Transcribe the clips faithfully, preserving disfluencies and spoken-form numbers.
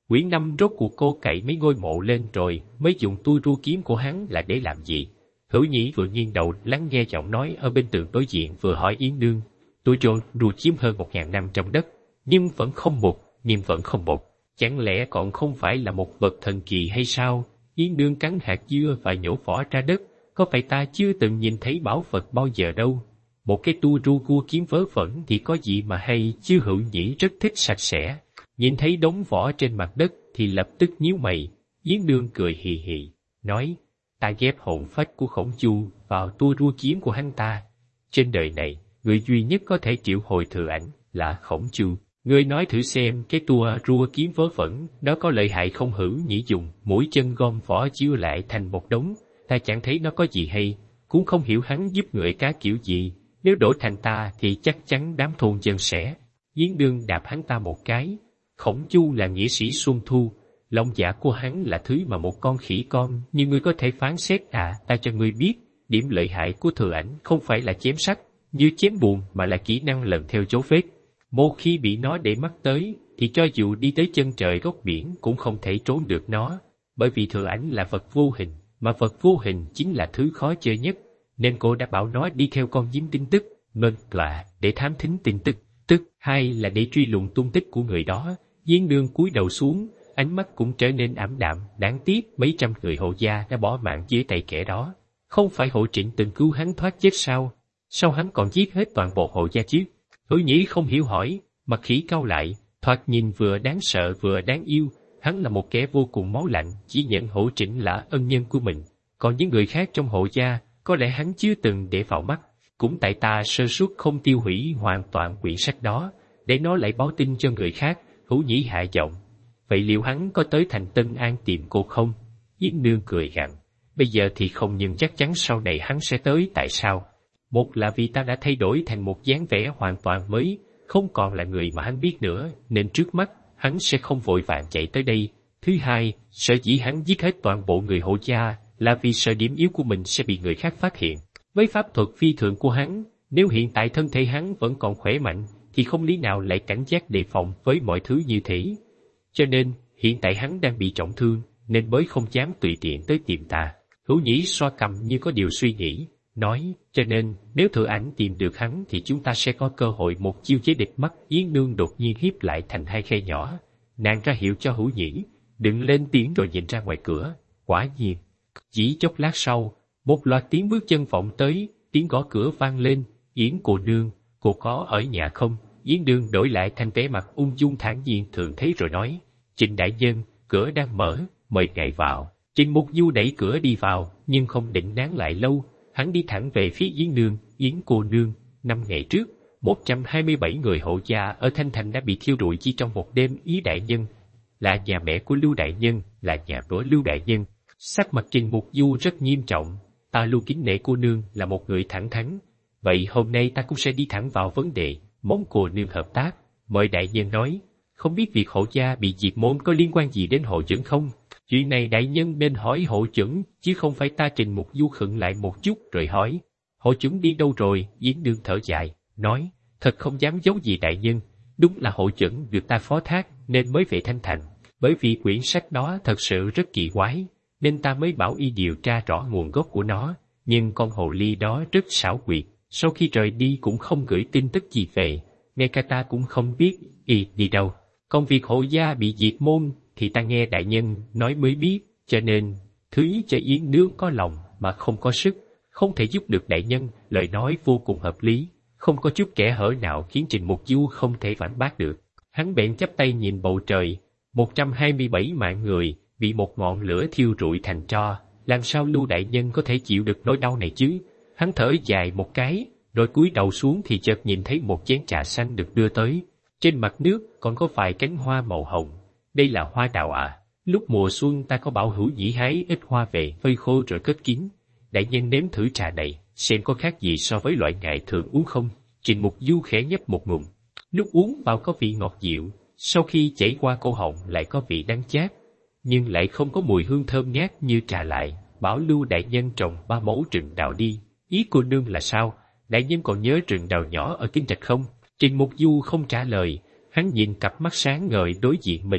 Quyển năm rốt cuộc cô cậy mấy ngôi mộ lên rồi mới dùng tua ru kiếm của hắn là để làm gì? Hữu Nhĩ vừa nghiêng đầu lắng nghe giọng nói ở bên tường đối diện vừa hỏi Yến Nương. Tua ru chiếm hơn một ngàn năm trong đất, nhưng vẫn không một, nhưng vẫn không một. Chẳng lẽ còn không phải là một vật thần kỳ hay sao? Yến Nương cắn hạt dưa và nhổ vỏ ra đất. Có phải ta chưa từng nhìn thấy bảo vật bao giờ đâu? Một cái tua ru cua kiếm vớ vẩn thì có gì mà hay, chứ Hữu Nhĩ rất thích sạch sẽ. Nhìn thấy đống vỏ trên mặt đất thì lập tức nhíu mày. Yến Nương cười hì hì, nói, ta ghép hồn phách của Khổng Chu vào tua ru kiếm của hắn ta. Trên đời này, người duy nhất có thể triệu hồi thừa ảnh là Khổng Chu. Ngươi nói thử xem cái tua ru kiếm vớ vẩn đó có lợi hại không? Hữu Nhĩ dùng mũi chân gom vỏ chiếu lại thành một đống. Ta chẳng thấy nó có gì hay, cũng không hiểu hắn giúp người cá kiểu gì. Nếu đổi thành ta thì chắc chắn đám thôn dân sẽ. Yến Nương đạp hắn ta một cái. Khổng Chu là nghĩa sĩ Xuân Thu, lòng dạ của hắn là thứ mà một con khỉ con như ngươi có thể phán xét à? Ta cho ngươi biết, điểm lợi hại của thừa ảnh không phải là chém sắt như chém bùn mà là kỹ năng lần theo dấu vết. Một khi bị nó để mắt tới thì cho dù đi tới chân trời góc biển cũng không thể trốn được nó, bởi vì thừa ảnh là vật vô hình, mà vật vô hình chính là thứ khó chơi nhất, nên cô đã bảo nó đi theo con giếm tin tức, một là để thám thính tin tức, tức hai là để truy lùng tung tích của người đó. Yến Nương cúi đầu xuống, ánh mắt cũng trở nên ảm đạm. Đáng tiếc mấy trăm người Hồ gia đã bỏ mạng dưới tay kẻ đó. Không phải Hộ Trịnh từng cứu hắn thoát chết sao? Sao hắn còn giết hết toàn bộ Hồ gia chứ? Hữu Nhĩ không hiểu hỏi, mặt khỉ cau lại, thoạt nhìn vừa đáng sợ vừa đáng yêu. Hắn là một kẻ vô cùng máu lạnh, chỉ nhận Hổ Trịnh là ân nhân của mình. Còn những người khác trong Hộ gia, có lẽ hắn chưa từng để vào mắt. Cũng tại ta sơ suất không tiêu hủy hoàn toàn quyển sách đó, để nó lại báo tin cho người khác. Hữu Nhĩ hạ giọng, vậy liệu hắn có tới thành Tân An tìm cô không? Yến Nương cười gằn, bây giờ thì không, nhưng chắc chắn sau này hắn sẽ tới. Tại sao? Một là vì ta đã thay đổi thành một dáng vẻ hoàn toàn mới, không còn là người mà hắn biết nữa, nên trước mắt hắn sẽ không vội vàng chạy tới đây. Thứ hai, sở dĩ hắn giết hết toàn bộ người Hộ gia là vì sợ điểm yếu của mình sẽ bị người khác phát hiện. Với pháp thuật phi thường của hắn, nếu hiện tại thân thể hắn vẫn còn khỏe mạnh, thì không lý nào lại cảnh giác đề phòng với mọi thứ như thế. Cho nên, hiện tại hắn đang bị trọng thương, nên mới không dám tùy tiện tới tìm ta. Hữu Nhĩ xoa cằm như có điều suy nghĩ, nói, cho nên, nếu thừa ảnh tìm được hắn thì chúng ta sẽ có cơ hội một chiêu chế địch. Mắt Yến Nương đột nhiên hiếp lại thành hai khe nhỏ. Nàng ra hiệu cho Hữu Nhĩ đừng lên tiếng rồi nhìn ra ngoài cửa. Quả nhiên, chỉ chốc lát sau, một loạt tiếng bước chân vọng tới, tiếng gõ cửa vang lên. Yến cô nương, cô có ở nhà không? Yến Nương đổi lại thành vẻ mặt ung dung thản nhiên thường thấy rồi nói, Trịnh đại nhân, cửa đang mở, mời ngài vào. Trịnh Mục Du đẩy cửa đi vào, nhưng không định nán lại lâu, hắn đi thẳng về phía Yến Nương. Yến cô nương, năm ngày trước, một trăm hai mươi bảy người Hộ gia ở Thanh Thành đã bị thiêu rụi chỉ trong một đêm. Ý đại nhân là nhà mẹ của Lưu đại nhân, là nhà của Lưu đại nhân. Sắc mặt Trịnh Mục Du rất nghiêm trọng, ta Lưu kính nể cô nương là một người thẳng thắn, vậy hôm nay ta cũng sẽ đi thẳng vào vấn đề, mong cô nương hợp tác. Mời đại nhân nói, không biết việc Hộ gia bị diệt môn có liên quan gì đến Hộ Chẩn không? Chuyện này đại nhân nên hỏi Hộ Chẩn, chứ không phải ta. Trịnh Mục Du khựng lại một chút rồi hỏi, Hộ Chẩn đi đâu rồi? Yến Nương thở dài, nói, thật không dám giấu gì đại nhân, đúng là Hộ Chẩn được ta phó thác nên mới về Thanh Thành. Bởi vì quyển sách đó thật sự rất kỳ quái, nên ta mới bảo y điều tra rõ nguồn gốc của nó. Nhưng con hồ ly đó rất xảo quyệt, sau khi rời đi cũng không gửi tin tức gì về, ngay cả ta cũng không biết y đi đâu. Còn việc Hộ gia bị diệt môn thì ta nghe đại nhân nói mới biết, cho nên thứ cho Yến Nương có lòng mà không có sức, không thể giúp được đại nhân. Lời nói vô cùng hợp lý, không có chút kẽ hở nào khiến Trịnh Mục Du không thể phản bác được. Hắn bèn chắp tay nhìn bầu trời, một trăm hai mươi bảy mạng người bị một ngọn lửa thiêu rụi thành tro, làm sao Lưu đại nhân có thể chịu được nỗi đau này chứ? Hắn thở dài một cái, rồi cúi đầu xuống thì chợt nhìn thấy một chén trà xanh được đưa tới. Trên mặt nước còn có vài cánh hoa màu hồng. Đây là hoa đào à? Lúc mùa xuân ta có bảo Hữu Nhĩ hái ít hoa về phơi khô rồi cất kín. Đại nhân nếm thử trà này, xem có khác gì so với loại ngài thường uống không? Trịnh Mục Du khẽ nhấp một ngụm. Lúc uống vào có vị ngọt dịu, sau khi chảy qua cổ họng lại có vị đắng chát, nhưng lại không có mùi hương thơm ngát như trà lại. Bảo Lưu đại nhân trồng ba mẫu rừng đào đi. Ý cô nương là sao? Đại nhân còn nhớ rừng đào nhỏ ở Kinh Trạch không? Trịnh Mục Du không trả lời, hắn nhìn cặp mắt sáng ngời đối diện mình,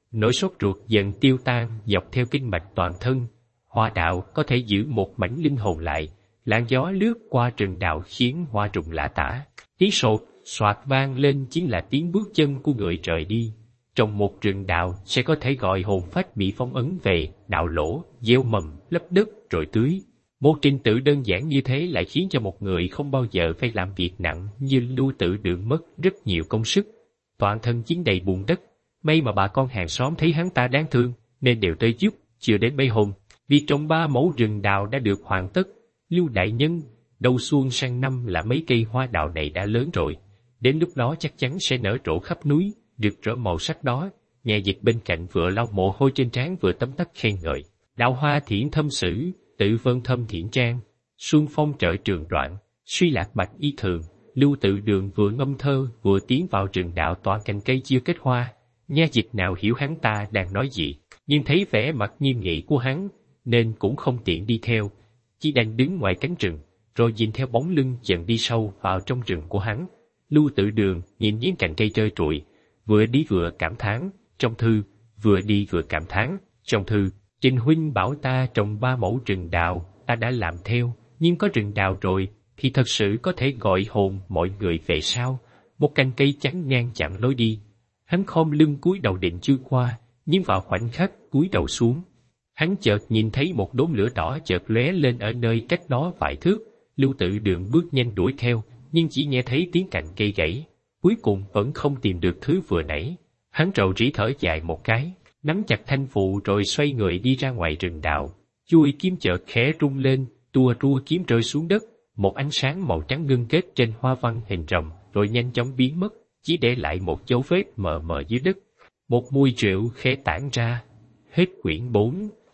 Nỗi sốt ruột dần tiêu tan dọc theo kinh mạch toàn thân. Hoa đạo có thể giữ một mảnh linh hồn lại. Làn gió lướt qua rừng đào khiến hoa rụng lả tả. Tiếng sột, soạt vang lên chính là tiếng bước chân của người rời đi. Trong một rừng đào sẽ có thể gọi hồn phách bị phong ấn về, đào lỗ, gieo mầm, lấp đất rồi tưới. Một trình tự đơn giản như thế lại khiến cho một người không bao giờ phải làm việc nặng như Lưu Tử Đường mất rất nhiều công sức. Toàn thân dính đầy bùn đất, may mà bà con hàng xóm thấy hắn ta đáng thương nên đều tới giúp. Chưa đến mấy hôm, việc trồng ba mẫu rừng đào đã được hoàn tất. Lưu đại nhân, đầu xuân sang năm là mấy cây hoa đào này đã lớn rồi, đến lúc đó chắc chắn sẽ nở rộ khắp núi, rực rỡ màu sắc đó. Nghe Dịch bên cạnh vừa lau mồ hôi trên trán vừa tấm tắc khen ngợi. Đào hoa thiện thâm sử, tự vân thâm thiện trang, xuân phong trợ trường đoạn, suy lạc bạch y thường. Lưu Tự Đường vừa ngâm thơ vừa tiến vào rừng đạo tỏa cành cây chưa kết hoa. Nha Dịch nào hiểu hắn ta đang nói gì, nhưng thấy vẻ mặt nghiêm nghị của hắn nên cũng không tiện đi theo, chỉ đành đứng ngoài cánh rừng rồi nhìn theo bóng lưng dần đi sâu vào trong rừng của hắn. Lưu Tự Đường nhìn những cành cây trơ trụi, vừa đi vừa cảm thán trong thư, vừa đi vừa cảm thán trong thư. Trình huynh bảo ta trồng ba mẫu rừng đào, ta đã làm theo, nhưng có rừng đào rồi thì thật sự có thể gọi hồn mọi người về sao? Một cành cây chắn ngang chặn lối đi. Hắn khom lưng cúi đầu định chui qua, nhưng vào khoảnh khắc cúi đầu xuống, hắn chợt nhìn thấy một đốm lửa đỏ chợt lóe lên ở nơi cách đó vài thước. Lưu Tự Đường bước nhanh đuổi theo, nhưng chỉ nghe thấy tiếng cành cây gãy. Cuối cùng vẫn không tìm được thứ vừa nãy. Hắn rầu rĩ thở dài một cái, nắm chặt thanh phụ rồi xoay người đi ra ngoài rừng đào. Chuôi kiếm chợt khẽ rung lên, tua rua kiếm rơi xuống đất. Một ánh sáng màu trắng ngưng kết trên hoa văn hình rồng, rồi nhanh chóng biến mất, chỉ để lại một dấu vết mờ mờ dưới đất. Một mùi rượu khẽ tản ra. Hết quyển bốn.